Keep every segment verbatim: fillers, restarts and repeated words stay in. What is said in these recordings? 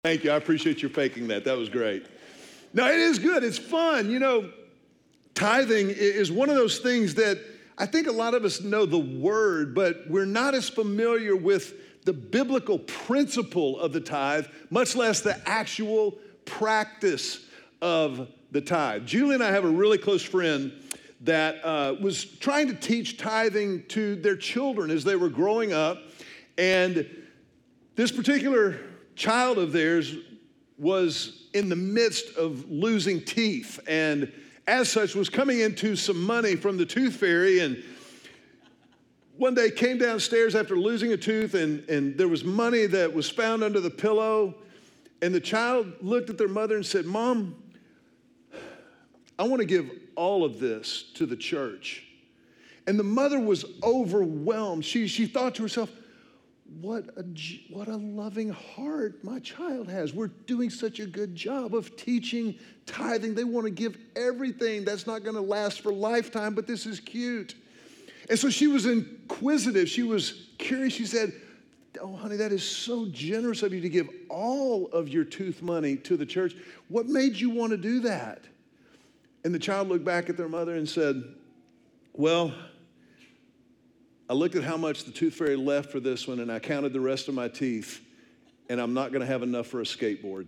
Thank you. I appreciate you faking that. That was great. No, it is good. It's fun. You know, tithing is one of those things that I think a lot of us know the word, but we're not as familiar with the biblical principle of the tithe, much less the actual practice of the tithe. Julie and I have a really close friend that uh, was trying to teach tithing to their children as they were growing up. And this particular child of theirs was in the midst of losing teeth, and as such was coming into some money from the tooth fairy. And one day came downstairs after losing a tooth, and, and there was money that was found under the pillow. And the child looked at their mother and said, "Mom, I want to give all of this to the church." And the mother was overwhelmed. She, she thought to herself, What a, what a loving heart my child has. We're doing such a good job of teaching tithing. They want to give everything. That's not going to last for a lifetime, but this is cute. And so she was inquisitive. She was curious. She said, "Oh, honey, that is so generous of you to give all of your tooth money to the church. What made you want to do that?" And the child looked back at their mother and said, "Well, I looked at how much the tooth fairy left for this one, and I counted the rest of my teeth, and I'm not going to have enough for a skateboard."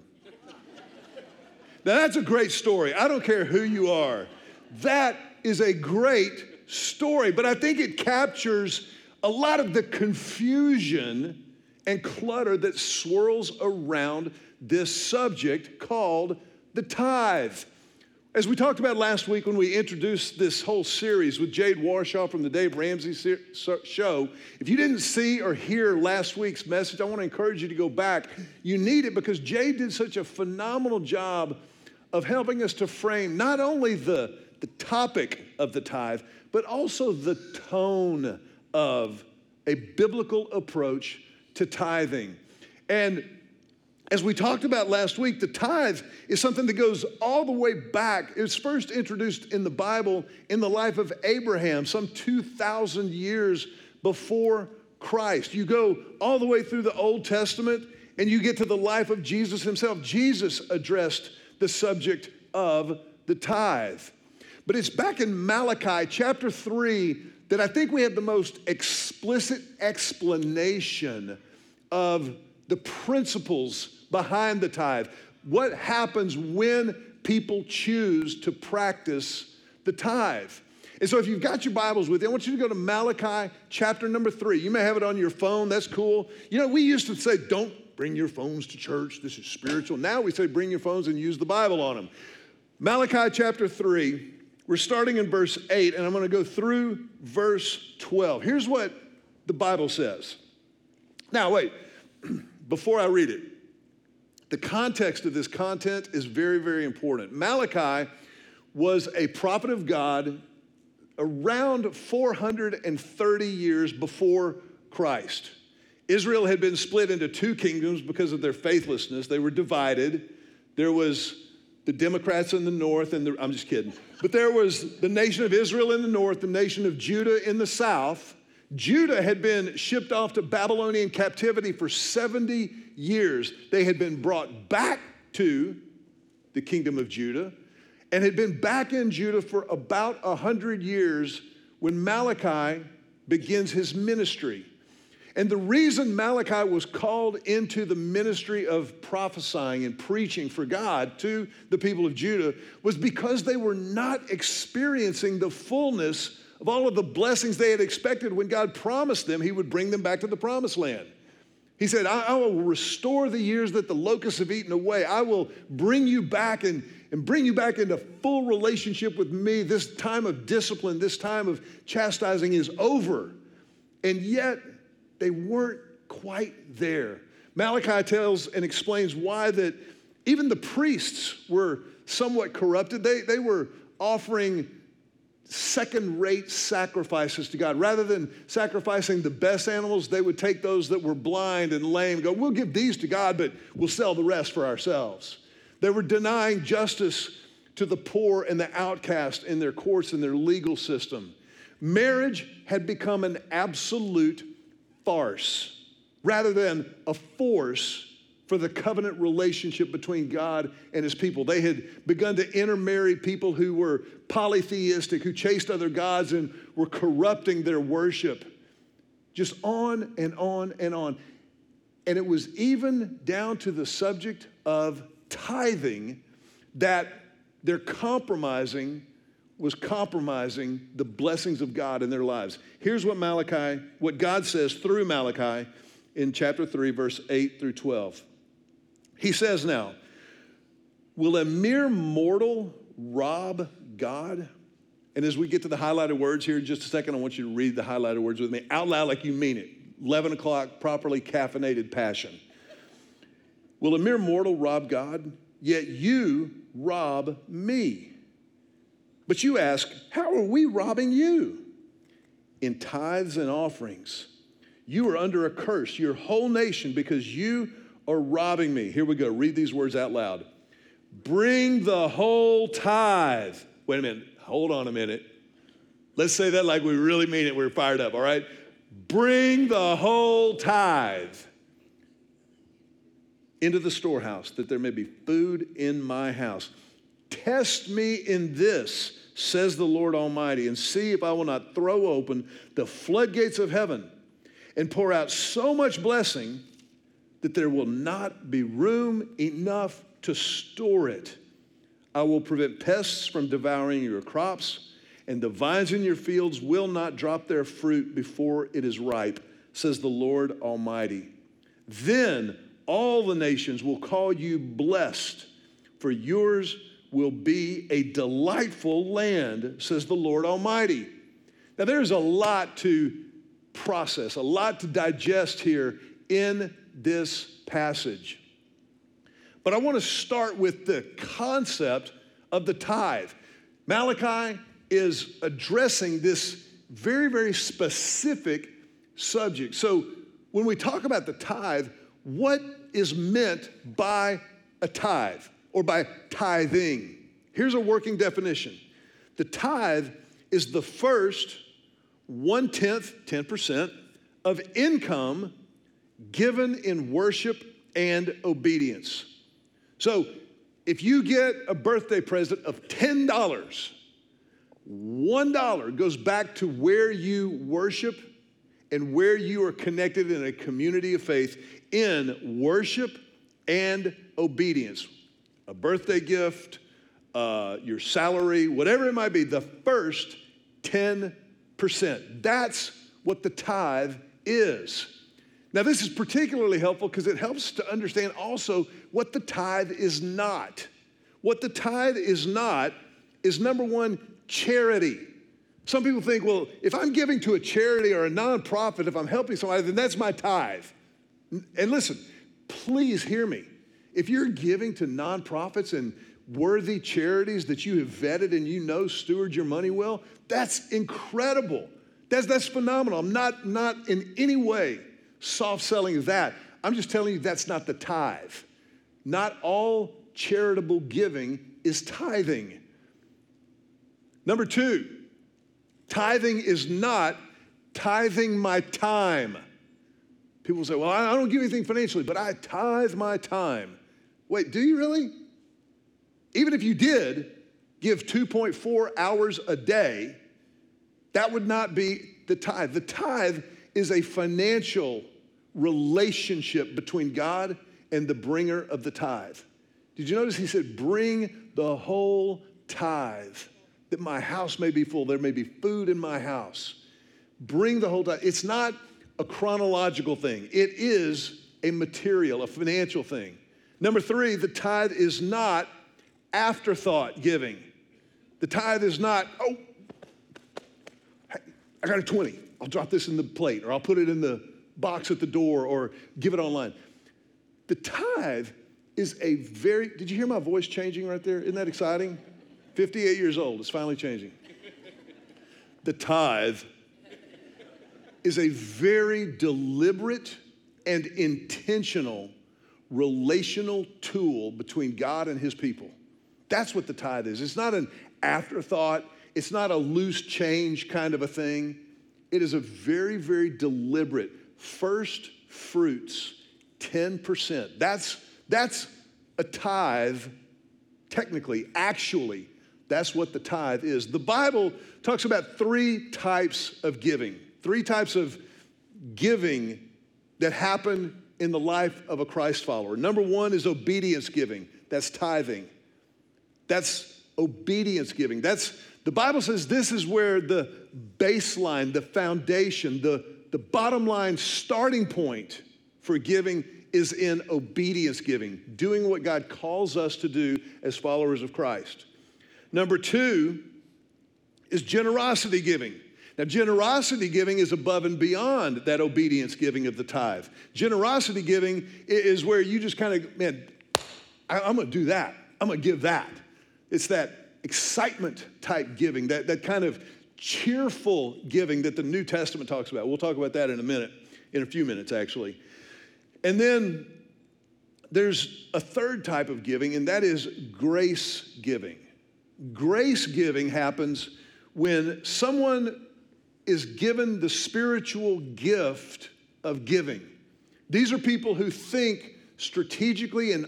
Now, that's a great story. I don't care who you are. That is a great story, but I think it captures a lot of the confusion and clutter that swirls around this subject called the tithe. As we talked about last week when we introduced this whole series with Jade Warshaw from the Dave Ramsey Show, if you didn't see or hear last week's message, I want to encourage you to go back. You need it because Jade did such a phenomenal job of helping us to frame not only the, the topic of the tithe, but also the tone of a biblical approach to tithing. And as we talked about last week, the tithe is something that goes all the way back. It was first introduced in the Bible in the life of Abraham, some two thousand years before Christ. You go all the way through the Old Testament, and you get to the life of Jesus himself. Jesus addressed the subject of the tithe. But it's back in Malachi chapter three that I think we have the most explicit explanation of the principles behind the tithe. What happens when people choose to practice the tithe? And so if you've got your Bibles with you, I want you to go to Malachi chapter number three. You may have it on your phone. That's cool. You know, we used to say, don't bring your phones to church. This is spiritual. Now we say, bring your phones and use the Bible on them. Malachi chapter three, we're starting in verse eight, and I'm going to go through verse twelve. Here's what the Bible says. Now, wait. Before I read it, the context of this content is very, very important. Malachi was a prophet of God around four hundred thirty years before Christ. Israel had been split into two kingdoms because of their faithlessness. They were divided. There was the Democrats in the north, and the, I'm just kidding. But there was the nation of Israel in the north, the nation of Judah in the south. Judah had been shipped off to Babylonian captivity for seventy years. They had been brought back to the kingdom of Judah and had been back in Judah for about one hundred years when Malachi begins his ministry. And the reason Malachi was called into the ministry of prophesying and preaching for God to the people of Judah was because they were not experiencing the fullness of all of the blessings they had expected when God promised them he would bring them back to the promised land. He said, I, I will restore the years that the locusts have eaten away. I will bring you back and, and bring you back into full relationship with me. This time of discipline, this time of chastising is over. And yet, they weren't quite there. Malachi tells and explains why that even the priests were somewhat corrupted. They, they were offering second-rate sacrifices to God. Rather than sacrificing the best animals, they would take those that were blind and lame and go, we'll give these to God, but we'll sell the rest for ourselves. They were denying justice to the poor and the outcast in their courts and their legal system. Marriage had become an absolute farce rather than a force for the covenant relationship between God and his people. They had begun to intermarry people who were polytheistic, who chased other gods and were corrupting their worship. Just on and on and on. And it was even down to the subject of tithing that their compromising was compromising the blessings of God in their lives. Here's what Malachi, what God says through Malachi in chapter three, verse eight through twelve. He says now, will a mere mortal rob God? And as we get to the highlighted words here in just a second, I want you to read the highlighted words with me out loud like you mean it. eleven o'clock, properly caffeinated passion. Will a mere mortal rob God? Yet you rob me. But you ask, how are we robbing you? In tithes and offerings. You are under a curse, your whole nation, because you are robbing me. Here we go. Read these words out loud. Bring the whole tithe. Wait a minute. Hold on a minute. Let's say that like we really mean it. We're fired up, all right? Bring the whole tithe into the storehouse, that there may be food in my house. Test me in this, says the Lord Almighty, and see if I will not throw open the floodgates of heaven and pour out so much blessing that there will not be room enough to store it. I will prevent pests from devouring your crops, and the vines in your fields will not drop their fruit before it is ripe, says the Lord Almighty. Then all the nations will call you blessed, for yours will be a delightful land, says the Lord Almighty. Now there's a lot to process, a lot to digest here in this passage. But I want to start with the concept of the tithe. Malachi is addressing this very, very specific subject. So when we talk about the tithe, what is meant by a tithe or by tithing? Here's a working definition. The tithe is the first one-tenth, ten percent of income given in worship and obedience. So if you get a birthday present of ten dollars, one dollar goes back to where you worship and where you are connected in a community of faith in worship and obedience. A birthday gift, uh, your salary, whatever it might be, the first ten percent. That's what the tithe is. Now, this is particularly helpful because it helps to understand also what the tithe is not. What the tithe is not is, number one, charity. Some people think, well, if I'm giving to a charity or a nonprofit, if I'm helping somebody, then that's my tithe. And listen, please hear me. If you're giving to nonprofits and worthy charities that you have vetted and you know steward your money well, that's incredible. That's, that's phenomenal. I'm not, not in any way soft selling that. I'm just telling you that's not the tithe. Not all charitable giving is tithing. Number two, tithing is not tithing my time. People say, well, I don't give anything financially, but I tithe my time. Wait, do you really? Even if you did give two point four hours a day, that would not be the tithe. The tithe is a financial relationship between God and the bringer of the tithe. Did you notice he said, bring the whole tithe, that my house may be full, there may be food in my house. Bring the whole tithe. It's not a chronological thing. It is a material, a financial thing. Number three, the tithe is not afterthought giving. The tithe is not, oh, I got a twenty. I'll drop this in the plate, or I'll put it in the box at the door, or give it online. The tithe is a very, did you hear my voice changing right there? Isn't that exciting? fifty-eight years old, it's finally changing. The tithe is a very deliberate and intentional relational tool between God and his people. That's what the tithe is. It's not an afterthought. It's not a loose change kind of a thing. It is a very, very deliberate first fruits, ten percent. That's, that's a tithe, technically, actually. That's what the tithe is. The Bible talks about three types of giving, three types of giving that happen in the life of a Christ follower. Number one is obedience giving. That's tithing. That's obedience giving. That's, the Bible says this is where the baseline, the foundation, the, the bottom line starting point for giving is in obedience giving, doing what God calls us to do as followers of Christ. Number two is generosity giving. Now, generosity giving is above and beyond that obedience giving of the tithe. Generosity giving is where you just kind of, man, I, I'm going to do that. I'm going to give that. It's that excitement type giving, that, that kind of cheerful giving that the New Testament talks about. We'll talk about that in a minute, in a few minutes, actually. And then there's a third type of giving, and that is grace giving. Grace giving happens when someone is given the spiritual gift of giving. These are people who think strategically and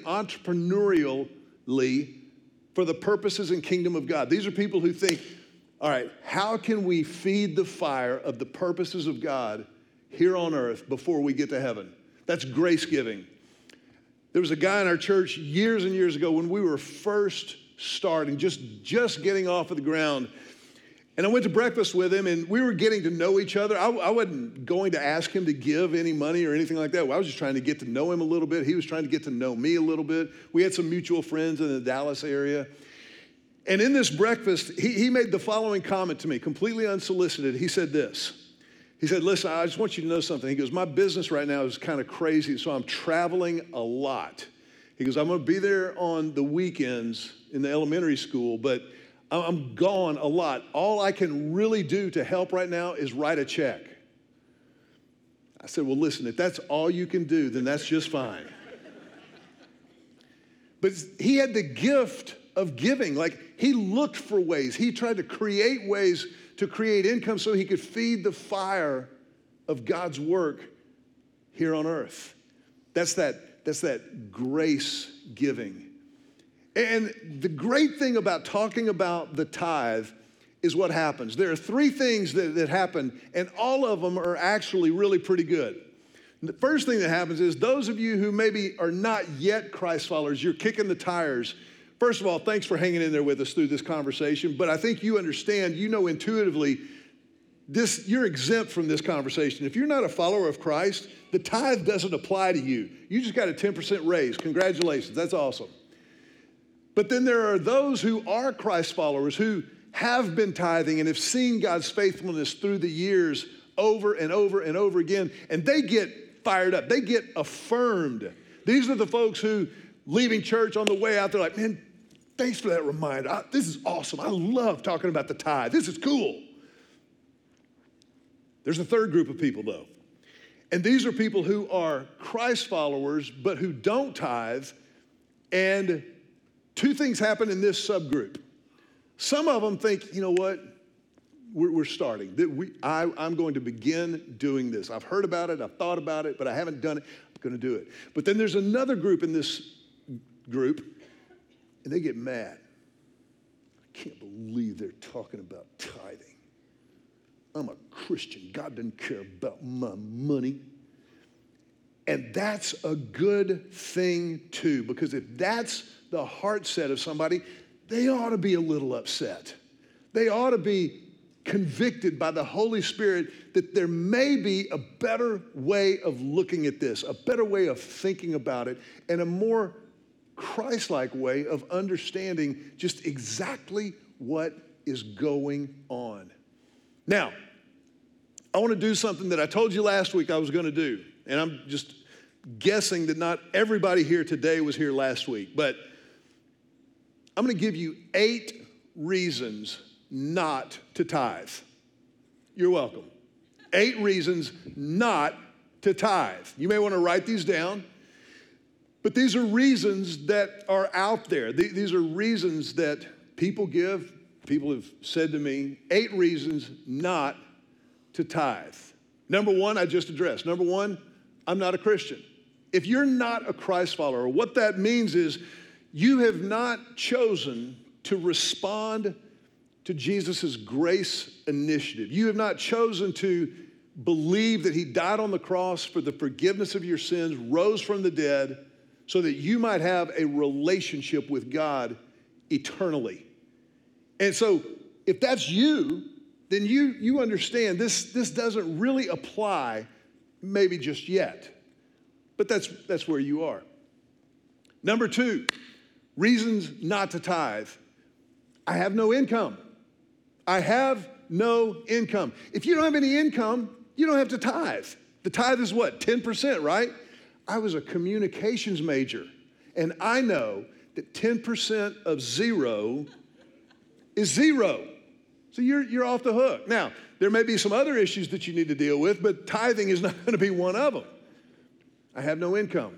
entrepreneurially for the purposes and kingdom of God. These are people who think, all right, how can we feed the fire of the purposes of God here on earth before we get to heaven? That's grace giving. There was a guy in our church years and years ago when we were first starting, just, just getting off of the ground. And I went to breakfast with him, and we were getting to know each other. I, I wasn't going to ask him to give any money or anything like that. I was just trying to get to know him a little bit. He was trying to get to know me a little bit. We had some mutual friends in the Dallas area. And in this breakfast, he, he made the following comment to me, completely unsolicited. He said this. He said, listen, I just want you to know something. He goes, my business right now is kind of crazy, so I'm traveling a lot. He goes, I'm going to be there on the weekends in the elementary school, but I'm gone a lot. All I can really do to help right now is write a check. I said, well, listen, if that's all you can do, then that's just fine. But he had the gift of giving. Like, he looked for ways. He tried to create ways to create income so he could feed the fire of God's work here on earth. That's that, that's that grace giving. And the great thing about talking about the tithe is what happens. There are three things that, that happen, and all of them are actually really pretty good. The first thing that happens is those of you who maybe are not yet Christ followers, you're kicking the tires. First of all, thanks for hanging in there with us through this conversation, but I think you understand, you know intuitively, this, you're exempt from this conversation. If you're not a follower of Christ, the tithe doesn't apply to you. You just got a ten percent raise. Congratulations, that's awesome. But then there are those who are Christ followers who have been tithing and have seen God's faithfulness through the years over and over and over again, and they get fired up. They get affirmed. These are the folks who, leaving church on the way out, they're like, man, thanks for that reminder. I, this is awesome. I love talking about the tithe. This is cool. There's a third group of people, though, and these are people who are Christ followers but who don't tithe, and two things happen in this subgroup. Some of them think, you know what, we're, we're starting. We, I, I'm going to begin doing this. I've heard about it, I've thought about it, but I haven't done it. I'm going to do it. But then there's another group in this group, and they get mad. I can't believe they're talking about tithing. I'm a Christian. God doesn't care about my money. And that's a good thing, too, because if that's the heart set of somebody, they ought to be a little upset. They ought to be convicted by the Holy Spirit that there may be a better way of looking at this, a better way of thinking about it, and a more Christ-like way of understanding just exactly what is going on. Now, I want to do something that I told you last week I was going to do, and I'm just guessing that not everybody here today was here last week, but I'm going to give you eight reasons not to tithe. You're welcome. Eight reasons not to tithe. You may want to write these down, but these are reasons that are out there. These are reasons that people give. People have said to me, eight reasons not to tithe. Number one, I just addressed. Number one, I'm not a Christian. If you're not a Christ follower, what that means is you have not chosen to respond to Jesus' grace initiative. You have not chosen to believe that he died on the cross for the forgiveness of your sins, rose from the dead, so that you might have a relationship with God eternally. And so if that's you, then you, you understand this, this doesn't really apply maybe just yet. But that's, that's where you are. Number two, reasons not to tithe. I have no income. I have no income. If you don't have any income, you don't have to tithe. The tithe is what, ten percent, right? I was a communications major, and I know that ten percent of zero is zero. So you're, you're off the hook. Now, there may be some other issues that you need to deal with, but tithing is not going to be one of them. I have no income.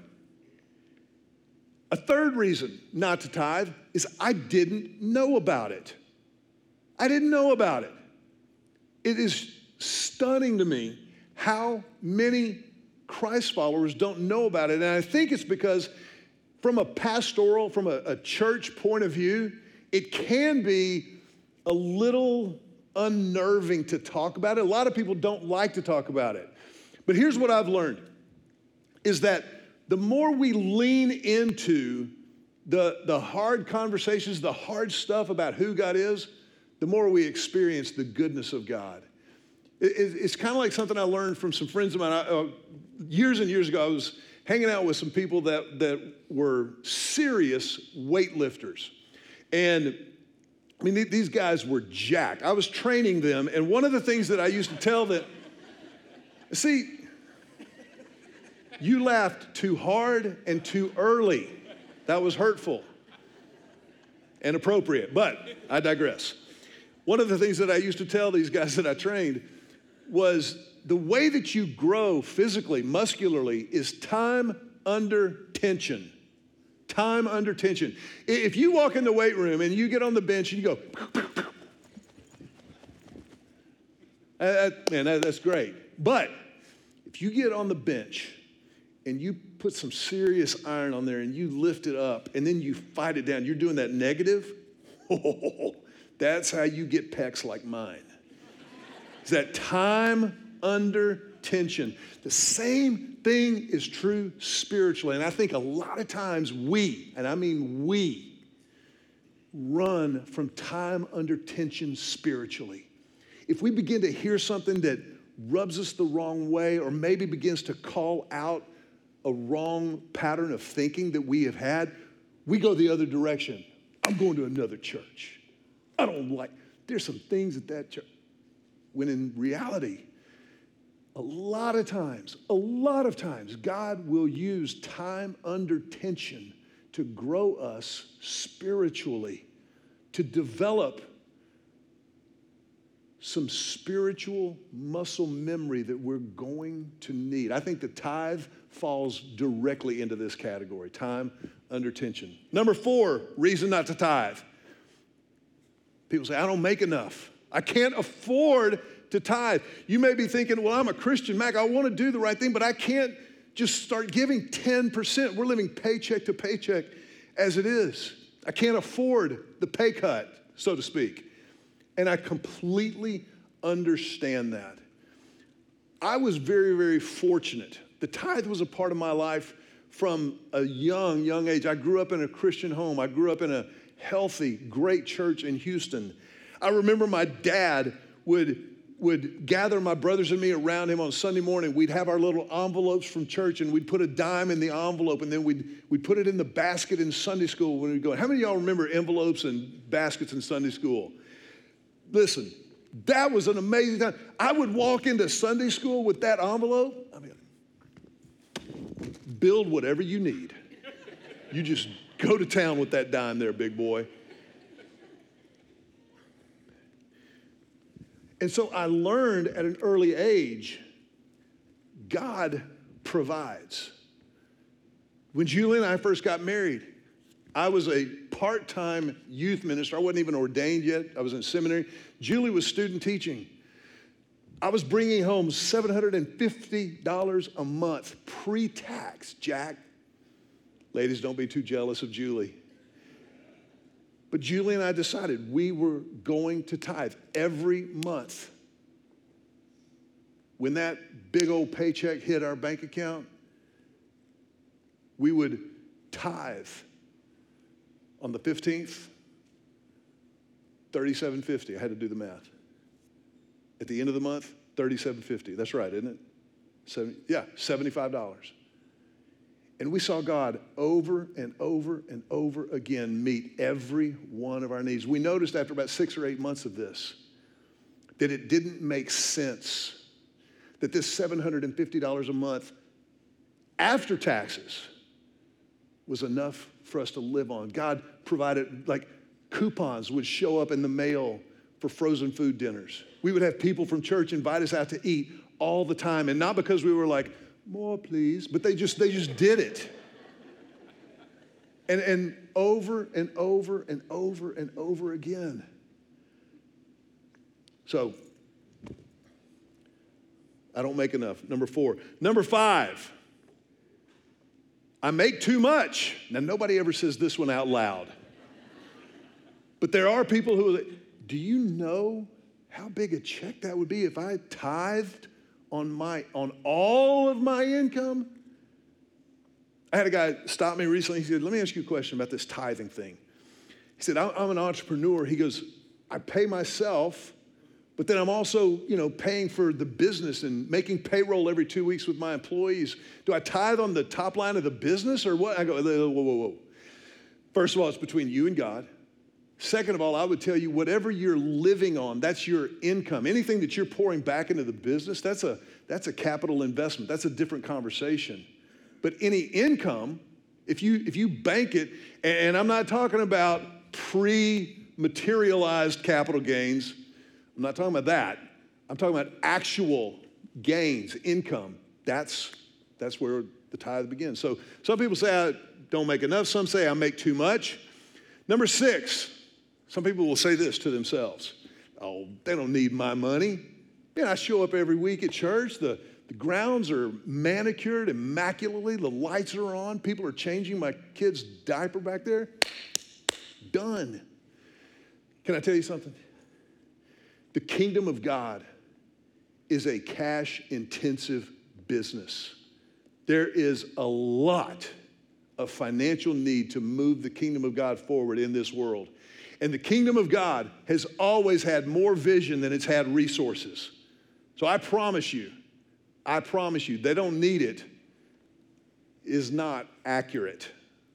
A third reason not to tithe is I didn't know about it. I didn't know about it. It is stunning to me how many Christ followers don't know about it. And I think it's because from a pastoral, from a, a church point of view, it can be a little unnerving to talk about it. A lot of people don't like to talk about it. But here's what I've learned, is that the more we lean into the, the hard conversations, the hard stuff about who God is, the more we experience the goodness of God. It, it, it's kind of like something I learned from some friends of mine. I, uh, years and years ago, I was hanging out with some people that, that were serious weightlifters. And I mean, th- these guys were jacked. I was training them, and one of the things that I used to tell them, see, you laughed too hard and too early. That was hurtful and appropriate, but I digress. One of the things that I used to tell these guys that I trained was the way that you grow physically, muscularly, is time under tension. Time under tension. If you walk in the weight room and you get on the bench and you go, uh, man, that, that's great. But if you get on the bench and you put some serious iron on there and you lift it up and then you fight it down, you're doing that negative. Oh, that's how you get pecs like mine. It's that time under tension. The same thing is true spiritually. And I think a lot of times we, and I mean we, run from time under tension spiritually. If we begin to hear something that rubs us the wrong way or maybe begins to call out a wrong pattern of thinking that we have had, we go the other direction. I'm going to another church. I don't like, there's some things at that church. When in reality, a lot of times, a lot of times, God will use time under tension to grow us spiritually, to develop some spiritual muscle memory that we're going to need. I think the tithe falls directly into this category, time under tension. Number four, reason not to tithe. People say, I don't make enough. I can't afford to tithe. You may be thinking, well, I'm a Christian, Mac. I want to do the right thing, but I can't just start giving ten percent. We're living paycheck to paycheck as it is. I can't afford the pay cut, so to speak. And I completely understand that. I was very, very fortunate. The tithe was a part of my life from a young, young age. I grew up in a Christian home. I grew up in a healthy, great church in Houston. I remember my dad would, would gather my brothers and me around him on Sunday morning. We'd have our little envelopes from church, and we'd put a dime in the envelope, and then we'd, we'd put it in the basket in Sunday school when we'd go. How many of y'all remember envelopes and baskets in Sunday school? Listen, that was an amazing time. I would walk into Sunday school with that envelope. I mean, build whatever you need. You just go to town with that dime there, big boy. And so I learned at an early age, God provides. When Julie and I first got married, I was a part-time youth minister. I wasn't even ordained yet. I was in seminary. Julie was student teaching. I was bringing home seven hundred fifty dollars a month pre-tax, Jack. Ladies, don't be too jealous of Julie. But Julie and I decided we were going to tithe every month. When that big old paycheck hit our bank account, we would tithe on the fifteenth, thirty-seven fifty. I had to do the math. At the end of the month, thirty-seven fifty. That's right, isn't it? Seven, yeah, seventy-five dollars. And we saw God over and over and over again meet every one of our needs. We noticed after about six or eight months of this that it didn't make sense that this seven hundred fifty dollars a month after taxes was enough for us to live on. God provided, like, coupons would show up in the mail for frozen food dinners. We would have people from church invite us out to eat all the time, and not because we were like, more please, but they just they just did it. And, and over and over and over and over again. So, I don't make enough. Number four. Number five, I make too much. Now, nobody ever says this one out loud. But there are people who, do you know how big a check that would be if I tithed on my on all of my income? I had a guy stop me recently. He said, let me ask you a question about this tithing thing. He said, I'm an entrepreneur. He goes, I pay myself, but then I'm also, you know, paying for the business and making payroll every two weeks with my employees. Do I tithe on the top line of the business or what? I go, whoa, whoa, whoa. First of all, it's between you and God. Second of all, I would tell you, whatever you're living on, that's your income. Anything that you're pouring back into the business, that's a, that's a capital investment. That's a different conversation. But any income, if you, if you bank it, and I'm not talking about pre-materialized capital gains, I'm not talking about that. I'm talking about actual gains, income. That's, that's where the tithe begins. So some people say I don't make enough. Some say I make too much. Number six, some people will say this to themselves. Oh, they don't need my money. Man, I show up every week at church. The, the grounds are manicured immaculately. The lights are on. People are changing my kid's diaper back there. Done. Can I tell you something? The kingdom of God is a cash-intensive business. There is a lot of financial need to move the kingdom of God forward in this world. And the kingdom of God has always had more vision than it's had resources. So I promise you, I promise you, they don't need it is not accurate.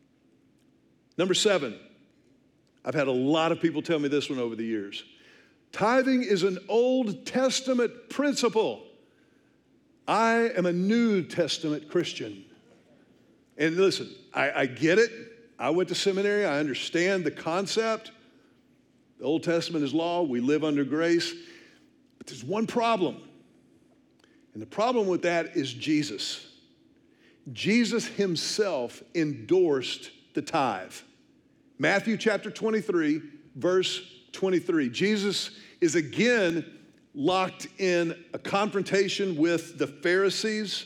Number seven, I've had a lot of people tell me this one over the years. Tithing is an Old Testament principle. I am a New Testament Christian. And listen, I, I get it. I went to seminary. I understand the concept. The Old Testament is law. We live under grace. But there's one problem. And the problem with that is Jesus. Jesus himself endorsed the tithe. Matthew chapter twenty-three, verse twenty-three. Jesus is again locked in a confrontation with the Pharisees.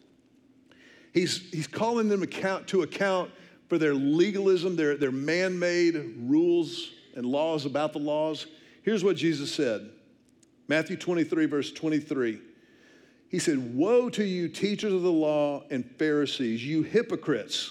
He's, he's calling them account, to account for their legalism, their, their man-made rules and laws about the laws. Here's what Jesus said. Matthew twenty-three, verse twenty-three. He said, woe to you, teachers of the law and Pharisees, you hypocrites.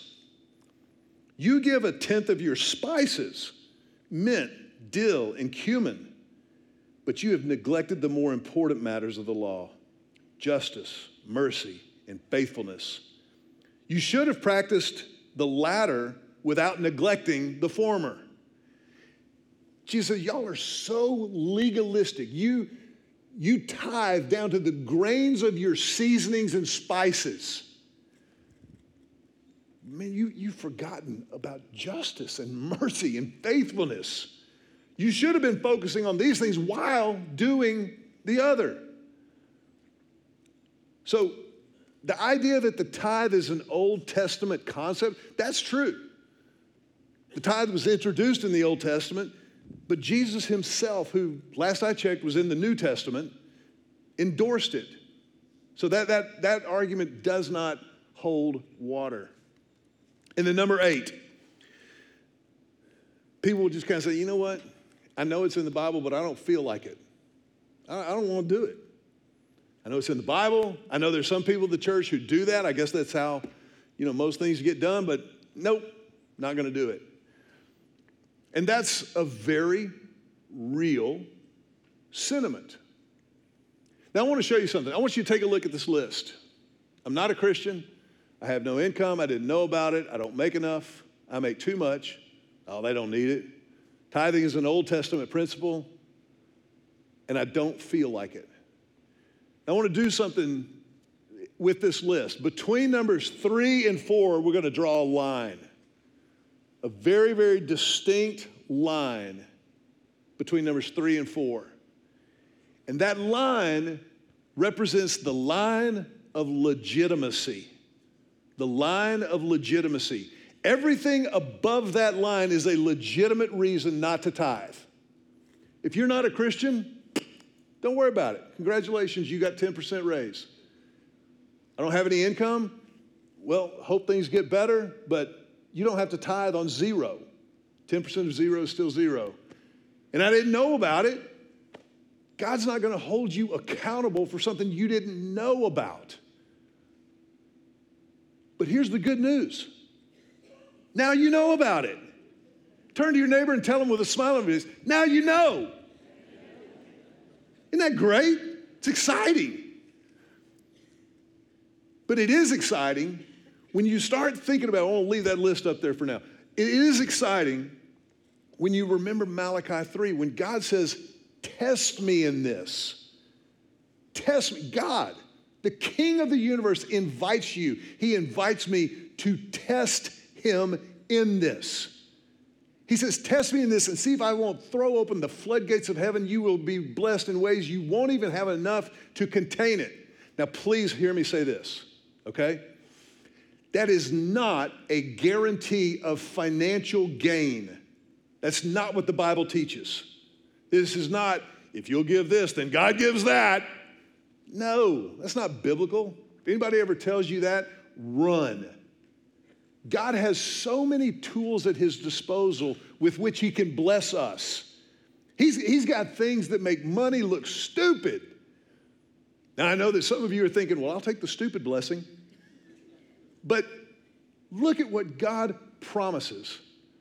You give a tenth of your spices, mint, dill, and cumin, but you have neglected the more important matters of the law, justice, mercy, and faithfulness. You should have practiced the latter without neglecting the former. Jesus said, y'all are so legalistic. You, you tithe down to the grains of your seasonings and spices. Man, you, you've forgotten about justice and mercy and faithfulness. You should have been focusing on these things while doing the other. So the idea that the tithe is an Old Testament concept, that's true. The tithe was introduced in the Old Testament, but Jesus himself, who last I checked was in the New Testament, endorsed it. So that, that, that argument does not hold water. And then number eight, people will just kind of say, you know what? I know it's in the Bible, but I don't feel like it. I, I don't want to do it. I know it's in the Bible. I know there's some people at the church who do that. I guess that's how, you know, most things get done, but nope, not going to do it. And that's a very real sentiment. Now, I want to show you something. I want you to take a look at this list. I'm not a Christian. I have no income. I didn't know about it. I don't make enough. I make too much. Oh, they don't need it. Tithing is an Old Testament principle, and I don't feel like it. I want to do something with this list. Between numbers three and four, we're going to draw a line. A very, very distinct line between numbers three and four. And that line represents the line of legitimacy. The line of legitimacy. Everything above that line is a legitimate reason not to tithe. If you're not a Christian, don't worry about it. Congratulations, you got ten percent raise. I don't have any income. Well, hope things get better, but you don't have to tithe on zero. ten percent of zero is still zero. And I didn't know about it. God's not going to hold you accountable for something you didn't know about. But here's the good news. Now you know about it. Turn to your neighbor and tell him with a smile on his face, now you know. Isn't that great? It's exciting. But it is exciting when you start thinking about, oh, I'll leave that list up there for now. It is exciting when you remember Malachi three, when God says, test me in this. Test me. God, the King of the universe, invites you. He invites me to test him in this. He says, test me in this and see if I won't throw open the floodgates of heaven. You will be blessed in ways you won't even have enough to contain it. Now, please hear me say this, okay? That is not a guarantee of financial gain. That's not what the Bible teaches. This is not, if you'll give this, then God gives that. No, that's not biblical. If anybody ever tells you that, run. God has so many tools at his disposal with which he can bless us. He's, he's got things that make money look stupid. Now, I know that some of you are thinking, well, I'll take the stupid blessing. But look at what God promises.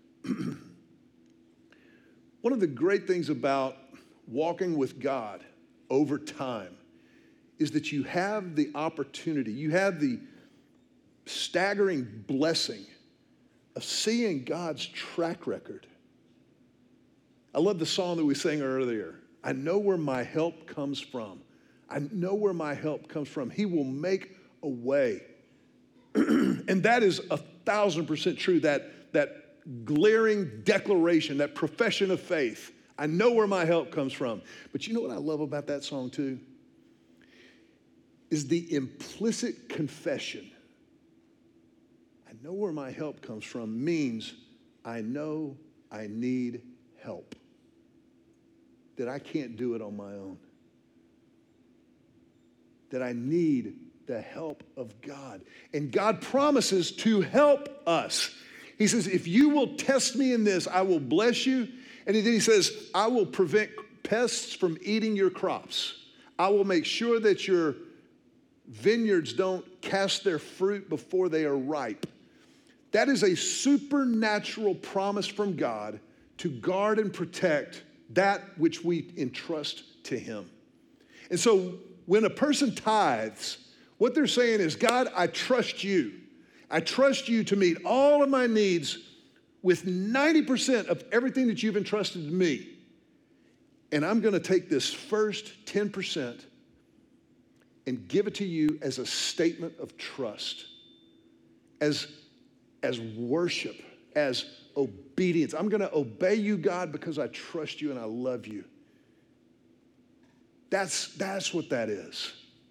One of the great things about walking with God over time is that you have the opportunity, you have the staggering blessing of seeing God's track record. I love the song that we sang earlier. I know where my help comes from. I know where my help comes from. He will make a way. And that is a thousand percent true, that, that glaring declaration, that profession of faith. I know where my help comes from. But you know what I love about that song too? Is the implicit confession. I know where my help comes from means I know I need help. That I can't do it on my own. That I need the help of God. And God promises to help us. He says, if you will test me in this, I will bless you. And then he says, I will prevent pests from eating your crops. I will make sure that your vineyards don't cast their fruit before they are ripe. That is a supernatural promise from God to guard and protect that which we entrust to him. And so when a person tithes, what they're saying is, God, I trust you. I trust you to meet all of my needs with ninety percent of everything that you've entrusted to me. And I'm going to take this first ten percent and give it to you as a statement of trust, as, as worship, as obedience. I'm going to obey you, God, because I trust you and I love you. That's, that's what that is.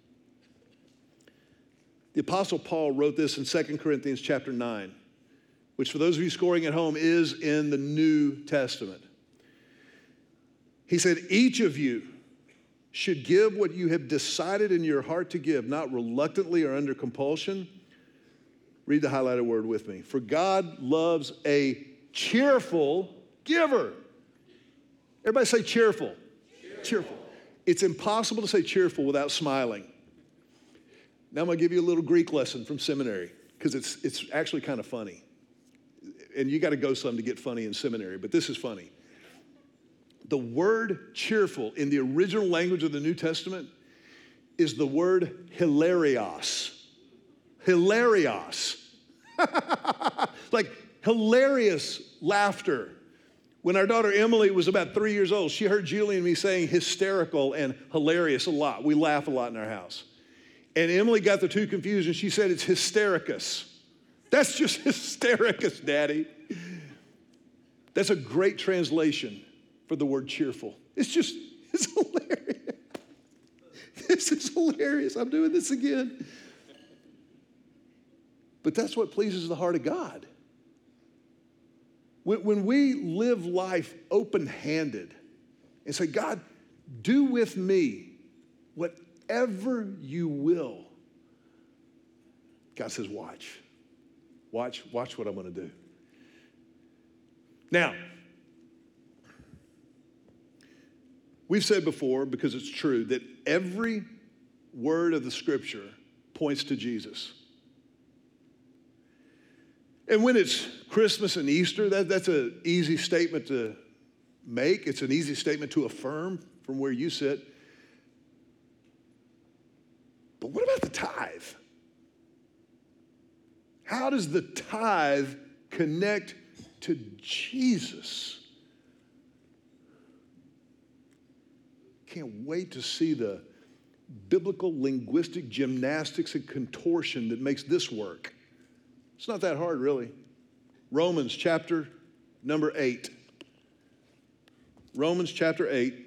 The Apostle Paul wrote this in Second Corinthians chapter nine, which for those of you scoring at home is in the New Testament. He said, each of you should give what you have decided in your heart to give, not reluctantly or under compulsion. Read the highlighted word with me. For God loves a cheerful giver. Everybody say cheerful. Cheerful. Cheerful. It's impossible to say cheerful without smiling. Now I'm going to give you a little Greek lesson from seminary because it's, it's actually kind of funny. And you got to go some to get funny in seminary, but this is funny. The word cheerful in the original language of the New Testament is the word hilarios. Hilarios. Like hilarious laughter. When our daughter Emily was about three years old, she heard Julie and me saying hysterical and hilarious a lot. We laugh a lot in our house. And Emily got the two confused and she said it's hystericus. That's just hystericus, Daddy. That's a great translation for the word cheerful. It's just, it's hilarious. This is hilarious. I'm doing this again. But that's what pleases the heart of God. When, when we live life open-handed and say, God, do with me whatever you will. God says, watch. Watch, watch what I'm going to do. Now, we've said before, because it's true, that every word of the scripture points to Jesus. And when it's Christmas and Easter, that, that's an easy statement to make. It's an easy statement to affirm from where you sit. But what about the tithe? How does the tithe connect to Jesus? Can't wait to see the biblical linguistic gymnastics and contortion that makes this work. It's not that hard, really. Romans chapter number eight. Romans chapter eight.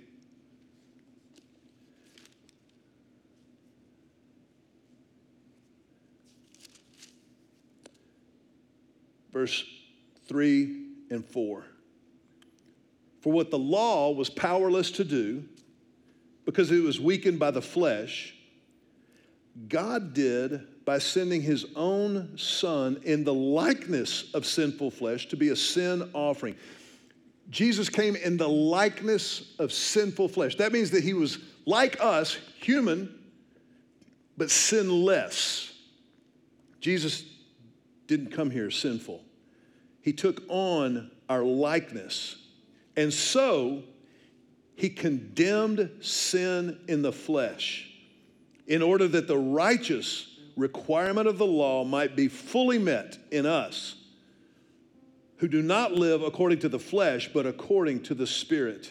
Verse three and four. For what the law was powerless to do, because it was weakened by the flesh, God did by sending his own son in the likeness of sinful flesh to be a sin offering. Jesus came in the likeness of sinful flesh. That means that he was like us, human, but sinless. Jesus didn't come here sinful. He took on our likeness. And so he condemned sin in the flesh in order that the righteous requirement of the law might be fully met in us who do not live according to the flesh, but according to the Spirit.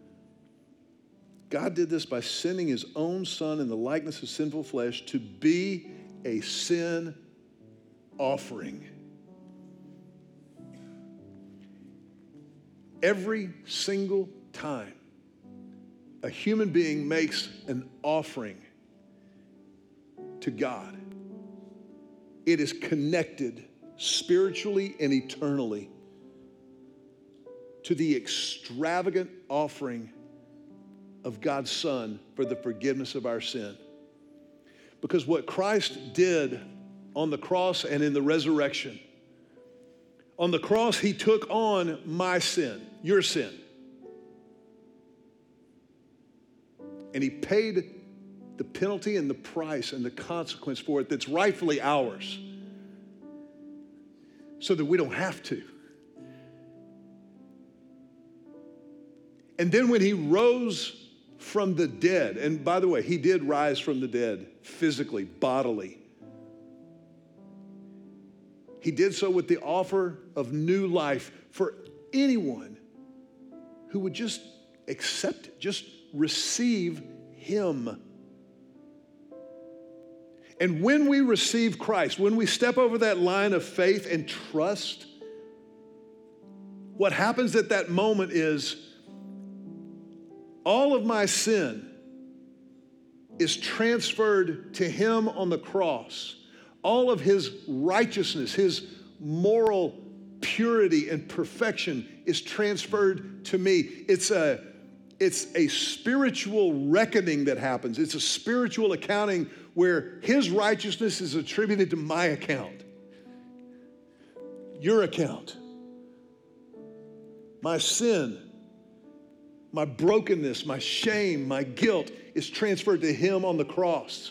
God did this by sending his own son in the likeness of sinful flesh to be a sin offering. Every single time a human being makes an offering to God, it is connected spiritually and eternally to the extravagant offering of God's Son for the forgiveness of our sin. Because what Christ did on the cross and in the resurrection, on the cross, he took on my sin, your sin. And he paid the penalty and the price and the consequence for it that's rightfully ours so that we don't have to. And then when he rose from the dead, and by the way, he did rise from the dead physically, bodily. He did so with the offer of new life for anyone who would just accept it, just receive him. And when we receive Christ, when we step over that line of faith and trust, what happens at that moment is all of my sin is transferred to him on the cross. All of his righteousness, his moral purity and perfection is transferred to me. It's a, It's a spiritual reckoning that happens. It's a spiritual accounting where his righteousness is attributed to my account, your account. My sin, my brokenness, my shame, my guilt is transferred to him on the cross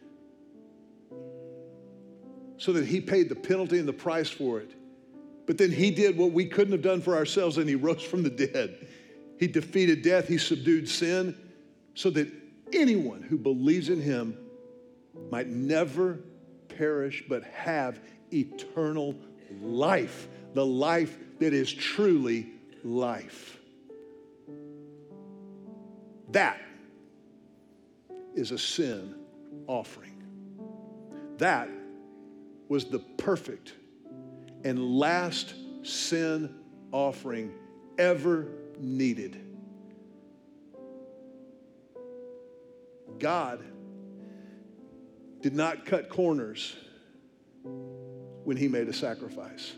so that he paid the penalty and the price for it. But then he did what we couldn't have done for ourselves, and he rose from the dead. He defeated death. He subdued sin so that anyone who believes in him might never perish but have eternal life, the life that is truly life. That is a sin offering. That was the perfect and last sin offering ever needed. God did not cut corners when he made a sacrifice.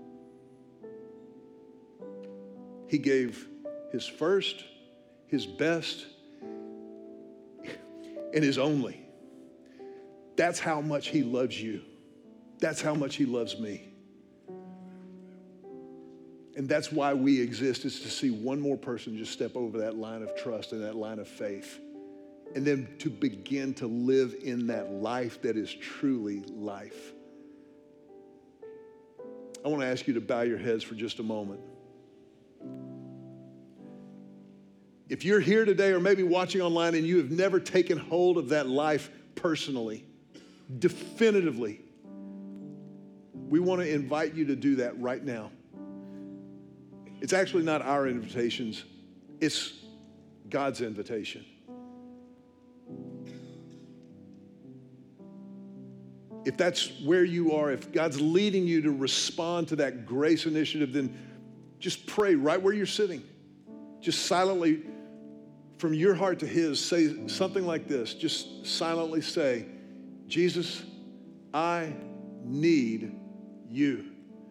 He gave his first, his best, and his only. That's how much he loves you. That's how much he loves me. And that's why we exist, is to see one more person just step over that line of trust and that line of faith. And then to begin to live in that life that is truly life. I want to ask you to bow your heads for just a moment. If you're here today or maybe watching online and you have never taken hold of that life personally, definitively, we want to invite you to do that right now. It's actually not our invitations, it's God's invitation. If that's where you are, if God's leading you to respond to that grace initiative, then just pray right where you're sitting. Just silently, from your heart to his, say something like this. Just silently say, Jesus, I need you.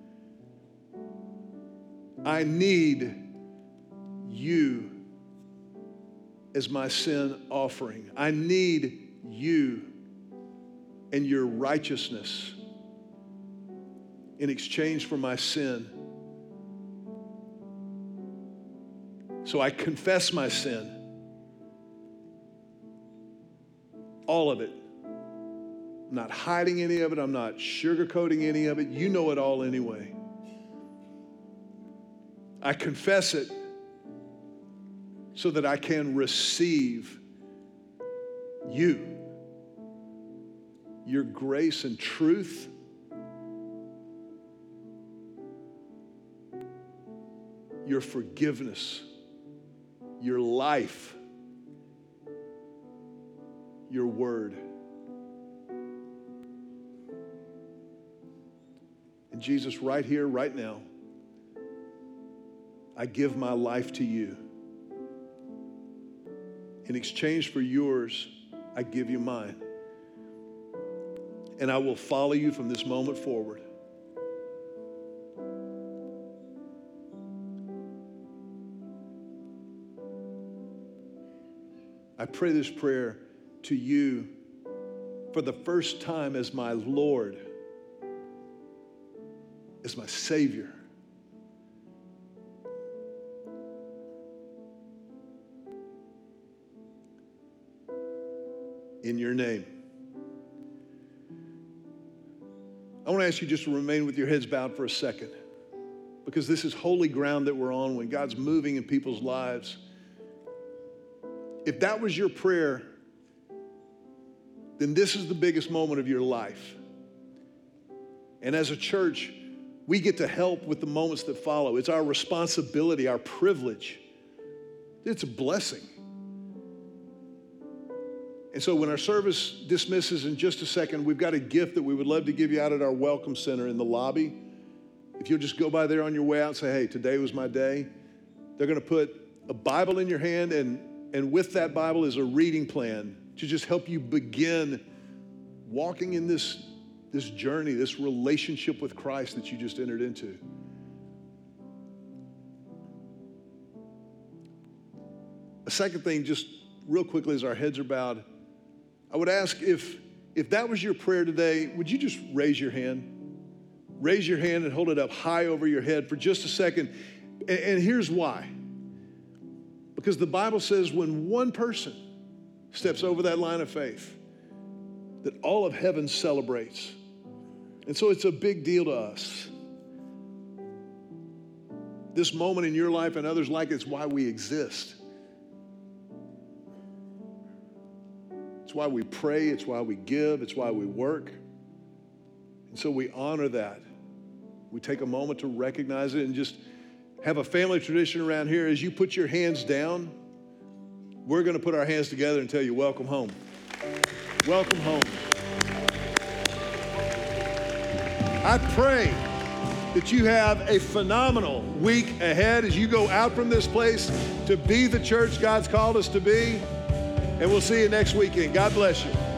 I need you as my sin offering. I need you and your righteousness in exchange for my sin. So I confess my sin, all of it. I'm not hiding any of it. I'm not sugarcoating any of it. You know it all anyway. I confess it so that I can receive you, your grace and truth, your forgiveness, your life, your word. And Jesus, right here, right now, I give my life to you. In exchange for yours, I give you mine. And I will follow you from this moment forward. I pray this prayer to you for the first time as my Lord, as my Savior. In your name. I want to ask you just to remain with your heads bowed for a second, because this is holy ground that we're on when God's moving in people's lives. If that was your prayer, then this is the biggest moment of your life. And as a church, we get to help with the moments that follow. It's our responsibility, our privilege. It's a blessing. And so when our service dismisses in just a second, we've got a gift that we would love to give you out at our Welcome Center in the lobby. If you'll just go by there on your way out and say, hey, today was my day. They're going to put a Bible in your hand, and, and with that Bible is a reading plan to just help you begin walking in this, this journey, this relationship with Christ that you just entered into. A second thing, just real quickly as our heads are bowed, I would ask if, if that was your prayer today, would you just raise your hand? Raise your hand and hold it up high over your head for just a second. And, and here's why. Because the Bible says when one person steps over that line of faith, that all of heaven celebrates. And so it's a big deal to us. This moment in your life and others like it's why we exist. It's why we pray, it's why we give, it's why we work. And so we honor that. We take a moment to recognize it and just have a family tradition around here. As you put your hands down, we're going to put our hands together and tell you, welcome home. Welcome home. I pray that you have a phenomenal week ahead as you go out from this place to be the church God's called us to be. And we'll see you next weekend. God bless you.